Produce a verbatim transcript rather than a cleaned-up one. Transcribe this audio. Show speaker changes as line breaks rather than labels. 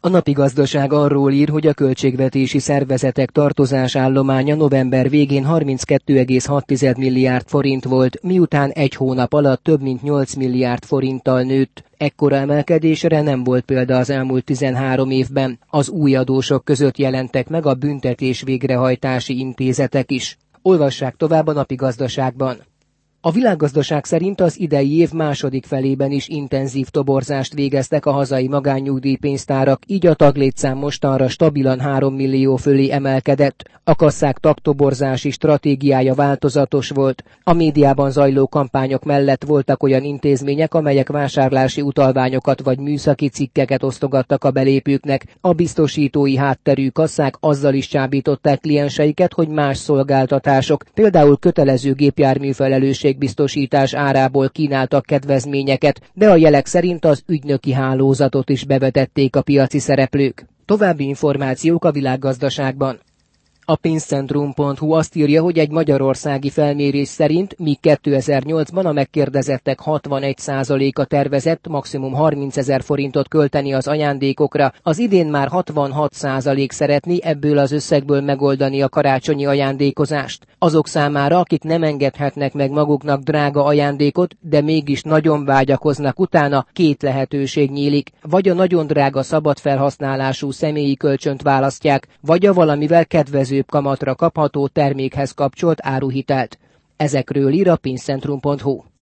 A Napi Gazdaság arról ír, hogy a költségvetési szervezetek tartozásállománya november végén harminckettő egész hat milliárd forint volt, miután egy hónap alatt több mint nyolc milliárd forinttal nőtt. Ekkora emelkedésre nem volt példa az elmúlt tizenhárom évben. Az új adósok között jelentek meg a büntetés végrehajtási intézetek is. Olvassák tovább a Napi Gazdaságban. A Világgazdaság szerint az idei év második felében is intenzív toborzást végeztek a hazai magánnyugdíjpénztárak, így a taglétszám mostanra stabilan három millió fölé emelkedett. A kasszák tagtoborzási stratégiája változatos volt. A médiában zajló kampányok mellett voltak olyan intézmények, amelyek vásárlási utalványokat vagy műszaki cikkeket osztogattak a belépőknek. A biztosítói hátterű kasszák azzal is csábították klienseiket, hogy más szolgáltatások, például kötelező gépjárműfelelősség biztosítás árából kínáltak kedvezményeket, de a jelek szerint az ügynöki hálózatot is bevetették a piaci szereplők. További információk a Világgazdaságban. A pénzcentrum pont hu azt írja, hogy egy magyarországi felmérés szerint, míg kétezer-nyolcban a megkérdezettek hatvanegy százaléka tervezett maximum harmincezer forintot költeni az ajándékokra, az idén már hatvanhat százalék szeretné ebből az összegből megoldani a karácsonyi ajándékozást. Azok számára, akik nem engedhetnek meg maguknak drága ajándékot, de mégis nagyon vágyakoznak utána, két lehetőség nyílik. Vagy a nagyon drága szabad felhasználású személyi kölcsönt választják, vagy a valamivel kedvező kamatra kapható termékhez kapcsolt áruhitelt. Ezekről ír a pénzcentrum pont hu.